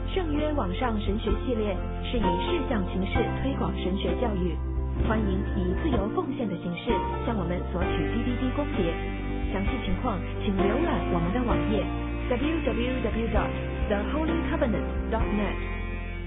圣约网上神学系列是以视像形式推广神学教育，欢迎以自由奉献的形式向我们索取 DVD 光碟。详细情况请浏览我们的网页 www.theholycovenant.net。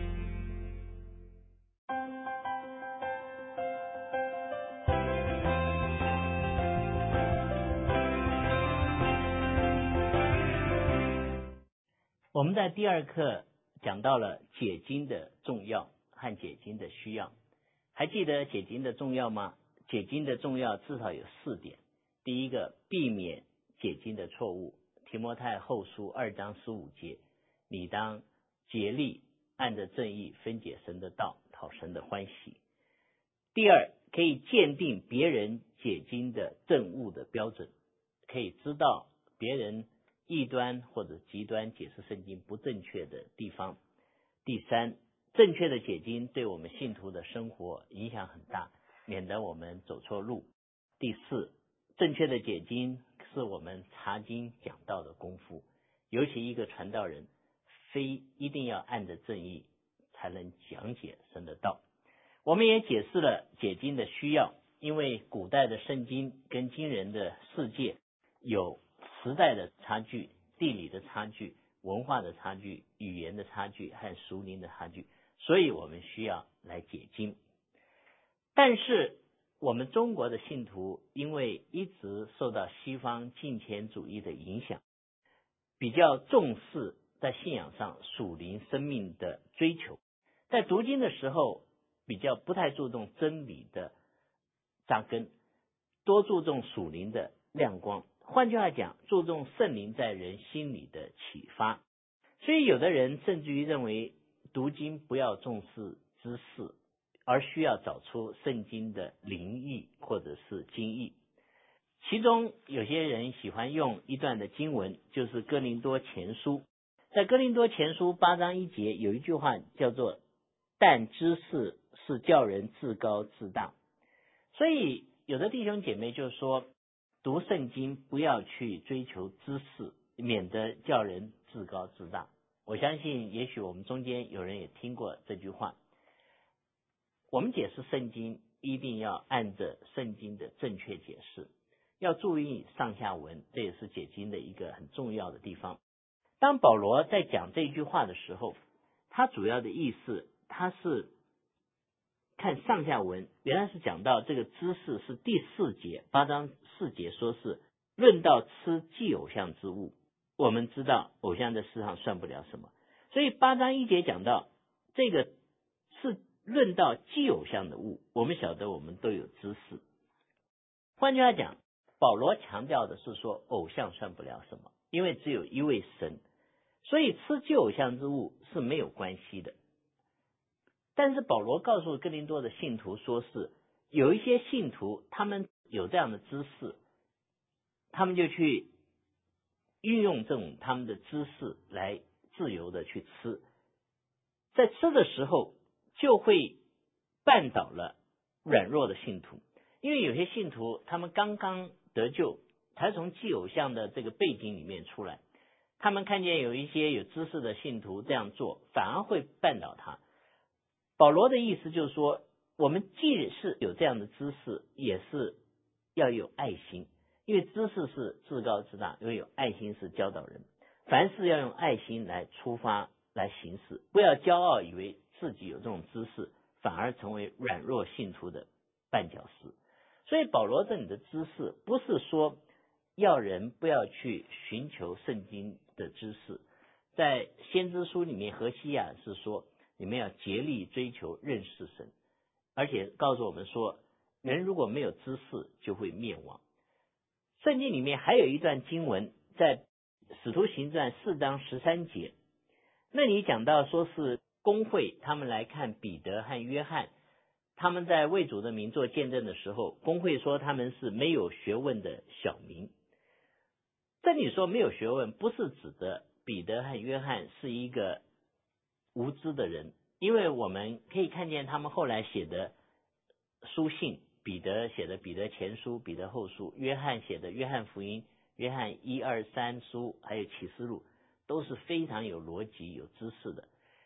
我们在第二课讲到了解经的重要和解经的需要，还记得解经的重要吗？解经的重要至少有4点。第一个，避免解经的错误。提摩太后书2章15节，你当竭力按着正义分解神的道，讨神的欢喜。第二，可以鉴定别人解经的正误的标准，可以知道别人异端或者极端解释圣经不正确的地方。第三，正确的解经对我们信徒的生活影响很大，免得我们走错路。第四，正确的解经是我们查经讲道的功夫，尤其一个传道人非一定要按着正义才能讲解神的道。我们也解释了解经的需要，因为古代的圣经跟今人的世界有时代的差距、地理的差距、文化的差距、语言的差距和属灵的差距，所以我们需要来解经。但是我们中国的信徒因为一直受到西方敬虔主义的影响，比较重视在信仰上属灵生命的追求，在读经的时候比较不太注重真理的扎根，多注重属灵的亮光。换句话讲，注重圣灵在人心里的启发。所以有的人甚至于认为读经不要重视知识，而需要找出圣经的灵意或者是经义。其中有些人喜欢用一段的经文，就是哥林多前书。在哥林多前书8章1节有一句话叫做但知识是叫人自高自大。所以有的弟兄姐妹就说读圣经不要去追求知识，免得叫人自高自大。我相信也许我们中间有人也听过这句话。我们解释圣经一定要按着圣经的正确解释，要注意上下文，这也是解经的一个很重要的地方。当保罗在讲这句话的时候，他主要的意思，他是看上下文，原来是讲到这个知识是第4节8章4节，说是论到吃祭偶像之物。我们知道偶像在世上算不了什么，所以8章1节讲到这个是论到祭偶像的物，我们晓得我们都有知识。换句话讲，保罗强调的是说偶像算不了什么，因为只有一位神，所以吃祭偶像之物是没有关系的。但是保罗告诉哥林多的信徒说，是有一些信徒他们有这样的知识，他们就去运用这种他们的知识来自由的去吃，在吃的时候就会绊倒了软弱的信徒。因为有些信徒他们刚刚得救，才从祭偶像的这个背景里面出来，他们看见有一些有知识的信徒这样做，反而会绊倒他。保罗的意思就是说，我们既是有这样的知识，也是要有爱心，因为知识是自高自大，因为有爱心是教导人。凡事要用爱心来出发来行事，不要骄傲以为自己有这种知识，反而成为软弱信徒的绊脚石。所以保罗这里的知识不是说要人不要去寻求圣经的知识，在先知书里面何西亚是说你们要竭力追求认识神，而且告诉我们说人如果没有知识就会灭亡。圣经里面还有一段经文在使徒行传4章13节，那里讲到说是公会他们来看彼得和约翰，他们在为主的名做见证的时候，公会说他们是没有学问的小民。这里说没有学问，不是指的彼得和约翰是一个无知的人，因为我们可以看见他们后来写的书信，彼得写的彼得前书、彼得后书，约翰写的约翰福音、约翰1、2、3书，还有启示录，都是非常有逻辑、有知识的。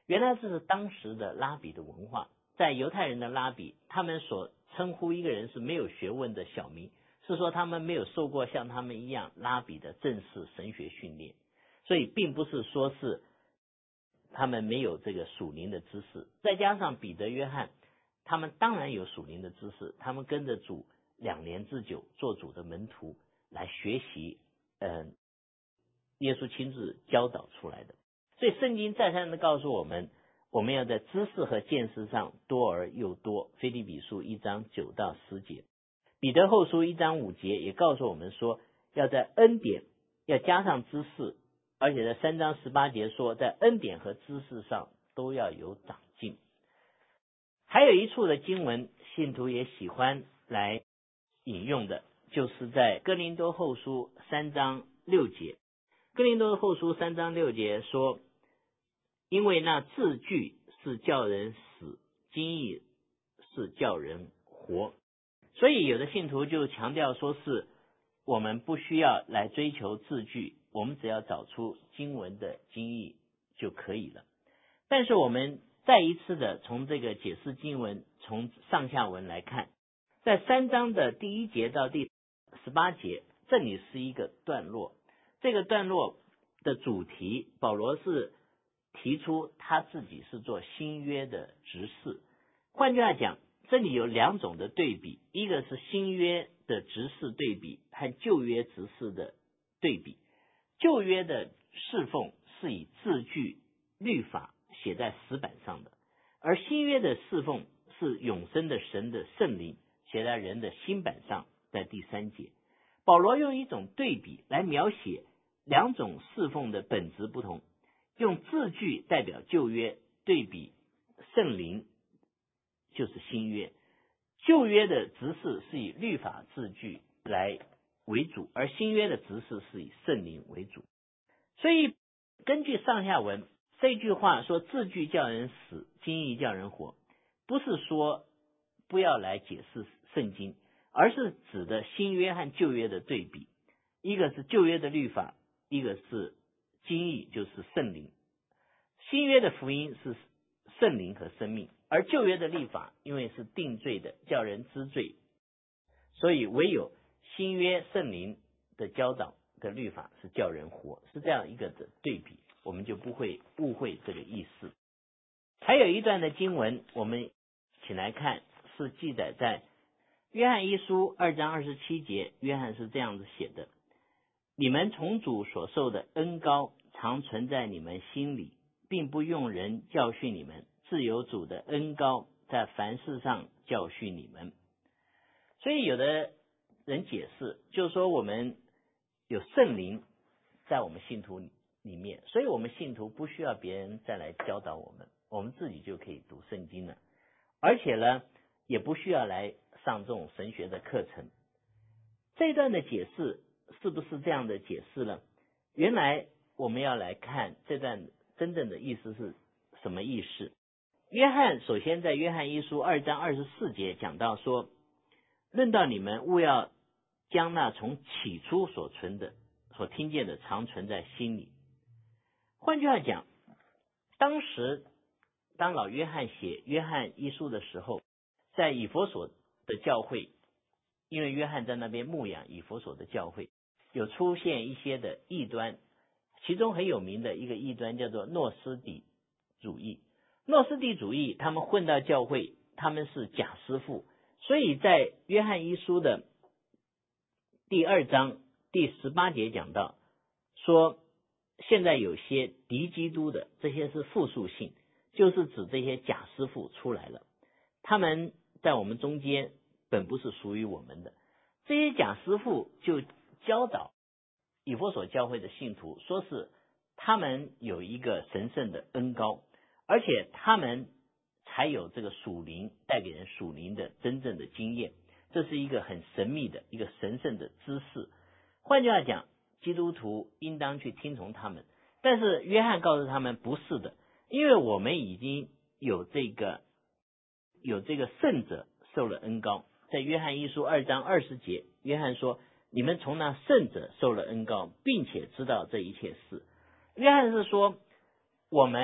原来这是当时的拉比的文化，在犹太人的拉比，他们所称呼一个人是没有学问的小民，是说他们没有受过像他们一样拉比的正式神学训练，所以并不是说是他们没有这个属灵的知识。再加上彼得、约翰，他们当然有属灵的知识，他们跟着主2年之久，做主的门徒来学习耶稣亲自教导出来的。所以圣经再三的告诉我们，我们要在知识和见识上多而又多。腓立比书1章9到10节，彼得后书1章5节也告诉我们说，要在恩典要加上知识，而且在3章18节说，在恩典和知识上都要有长进。还有一处的经文，信徒也喜欢来引用的，就是在哥林多后书3章6节。哥林多后书3章6节说，因为那字句是叫人死，经义是叫人活。所以有的信徒就强调说，是我们不需要来追求字句，我们只要找出经文的经义就可以了。但是我们再一次的从这个解释经文，从上下文来看，在3章的第1节到第18节，这里是一个段落。这个段落的主题，保罗是提出他自己是做新约的执事。换句话讲，这里有2种的对比，一个是新约的执事对比和旧约执事的对比。旧约的侍奉是以字句律法写在石板上的，而新约的侍奉是永生的神的圣灵写在人的心板上，在第3节。保罗用一种对比来描写2种侍奉的本质不同，用字句代表旧约，对比圣灵就是新约。旧约的执事是以律法字句来为主，而新约的执事是以圣灵为主。所以根据上下文，这句话说字句叫人死，经义叫人活，不是说不要来解释圣经，而是指的新约和旧约的对比，一个是旧约的律法，一个是经义，就是圣灵。新约的福音是圣灵和生命，而旧约的律法因为是定罪的，叫人知罪，所以唯有新约圣灵的教导的律法是叫人活，是这样一个的对比，我们就不会误会这个意思。还有一段的经文，我们请来看，是记载在约翰一书2章27节，约翰是这样子写的，你们从主所受的恩膏常存在你们心里，并不用人教训你们，自有主的恩膏在凡事上教训你们。所以有的人解释，就是说我们有圣灵在我们信徒里面，所以我们信徒不需要别人再来教导我们，我们自己就可以读圣经了，而且呢也不需要来上这种神学的课程。这一段的解释是不是这样的解释呢？原来我们要来看这段真正的意思是什么意思。约翰首先在约翰一书2章24节讲到说，论到你们务要将那从起初所存的所听见的常存在心里。换句话讲，当时当老约翰写约翰一书的时候，在以弗所的教会，因为约翰在那边牧养以弗所的教会，有出现一些的异端，其中很有名的一个异端叫做诺斯底主义。诺斯底主义他们混到教会，他们是假师傅，所以在约翰一书的第2章第18节讲到说，现在有些敌基督的，这些是复数性，就是指这些假师傅出来了，他们在我们中间本不是属于我们的。这些假师傅就教导以弗所教会的信徒，说是他们有一个神圣的恩膏，而且他们才有这个属灵，带给人属灵的真正的经验，这是一个很神秘的一个神圣的知识。换句话讲，基督徒应当去听从他们，但是约翰告诉他们不是的，因为我们已经有这个圣者受了恩膏。在约翰一书2章20节，约翰说，你们从那圣者受了恩膏，并且知道这一切事。约翰是说，我们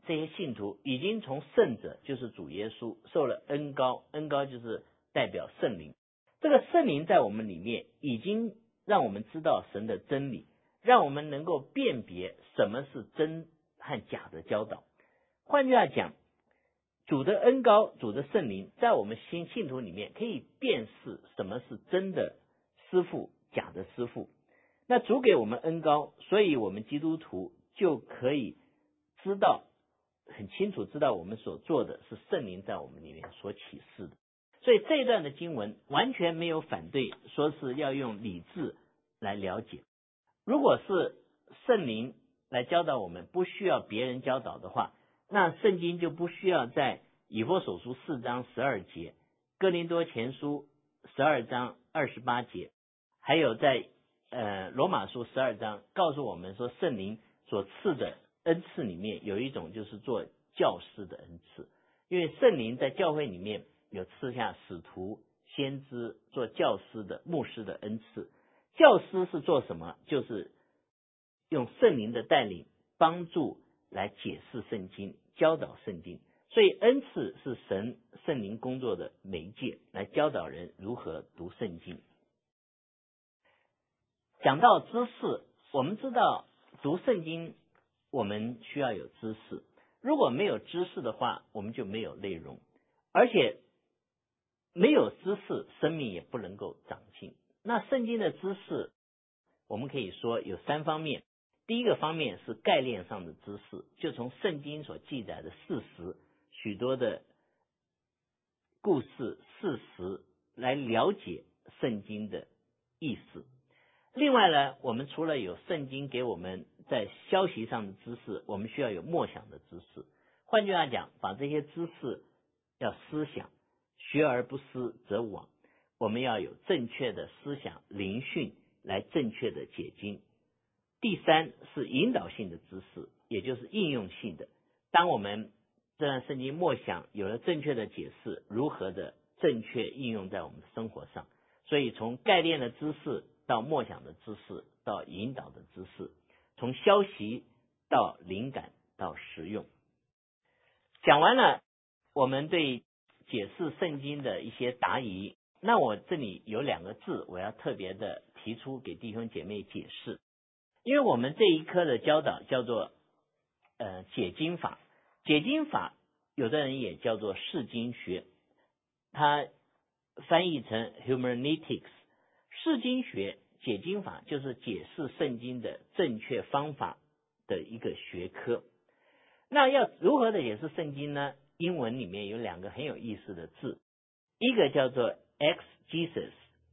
这些信徒已经从圣者，就是主耶稣，受了恩膏，恩膏就是代表圣灵。这个圣灵在我们里面已经让我们知道神的真理，让我们能够辨别什么是真和假的教导。换句话讲，主的恩膏，主的圣灵在我们信徒里面可以辨识什么是真的师父，假的师父。那主给我们恩膏，所以我们基督徒就可以知道，很清楚知道我们所做的是圣灵在我们里面所启示的。所以这一段的经文完全没有反对说是要用理智来了解。如果是圣灵来教导我们，不需要别人教导的话，那圣经就不需要在以弗所书4章12节、哥林多前书12章28节，还有在罗马书12章告诉我们说，圣灵所赐的恩赐里面有一种就是做教师的恩赐。因为圣灵在教会里面有赐下使徒、先知、做教师的、牧师的恩赐。教师是做什么？就是用圣灵的带领帮助来解释圣经，教导圣经。所以恩赐是圣灵工作的媒介，来教导人如何读圣经。讲到知识，我们知道读圣经我们需要有知识，如果没有知识的话，我们就没有内容，而且没有知识，生命也不能够长进。那圣经的知识我们可以说有3方面。第一个方面是概念上的知识，就从圣经所记载的事实，许多的故事事实来了解圣经的意思。另外呢，我们除了有圣经给我们在消息上的知识，我们需要有默想的知识。换句话讲，把这些知识要思想，学而不思则罔。我们要有正确的思想灵训来正确的解经。第3是引导性的知识，也就是应用性的。当我们这段圣经默想有了正确的解释，如何的正确应用在我们的生活上。所以从概念的知识到默想的知识，到引导的知识，从消息到灵感到实用。讲完了我们对解释圣经的一些答疑，那我这里有2个字我要特别的提出给弟兄姐妹解释。因为我们这一科的教导叫做解经法，解经法有的人也叫做释经学，它翻译成 Hermeneutics。 释经学解经法就是解释圣经的正确方法的一个学科。那要如何的解释圣经呢？英文里面有2个很有意思的字，一个叫做 exegesis。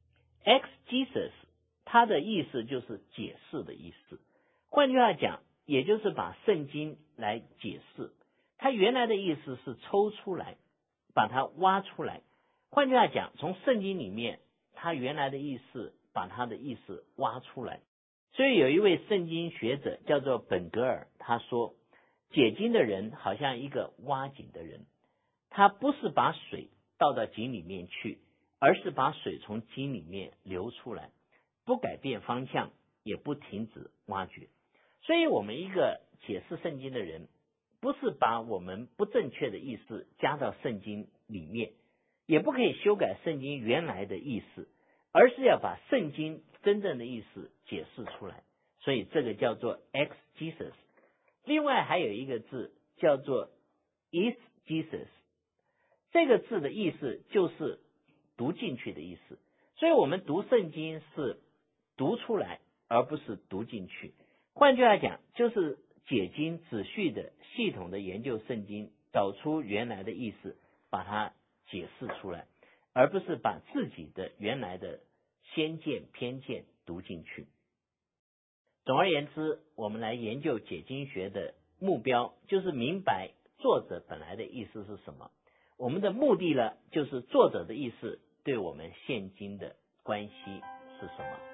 exegesis它的意思就是解释的意思。换句话讲，也就是把圣经来解释。它原来的意思是抽出来，把它挖出来。换句话讲，从圣经里面它原来的意思把它的意思挖出来。所以有一位圣经学者叫做本格尔，他说解经的人好像一个挖井的人，他不是把水倒到井里面去，而是把水从井里面流出来，不改变方向，也不停止挖掘。所以我们一个解释圣经的人，不是把我们不正确的意思加到圣经里面，也不可以修改圣经原来的意思，而是要把圣经真正的意思解释出来。所以这个叫做 exegesis。 另外还有一个字叫做 eisegesis， 这个字的意思就是读进去的意思。所以我们读圣经是读出来，而不是读进去。换句话讲，就是解经仔细的系统的研究圣经，找出原来的意思，把它解释出来，而不是把自己的原来的先见偏见读进去。总而言之，我们来研究解经学的目标就是明白作者本来的意思是什么。我们的目的呢，就是作者的意思对我们现今的关系是什么。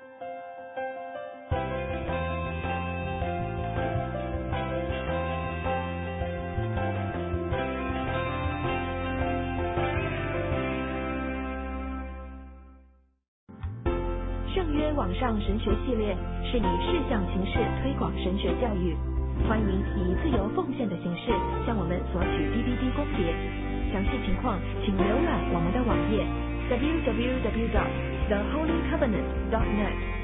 圣约网上神学系列是以视像形式推广神学教育， 欢迎以自由奉献的形式向我们索取 DVD 光碟。详细情况请浏览我们的网页 www.theholycovenant.net。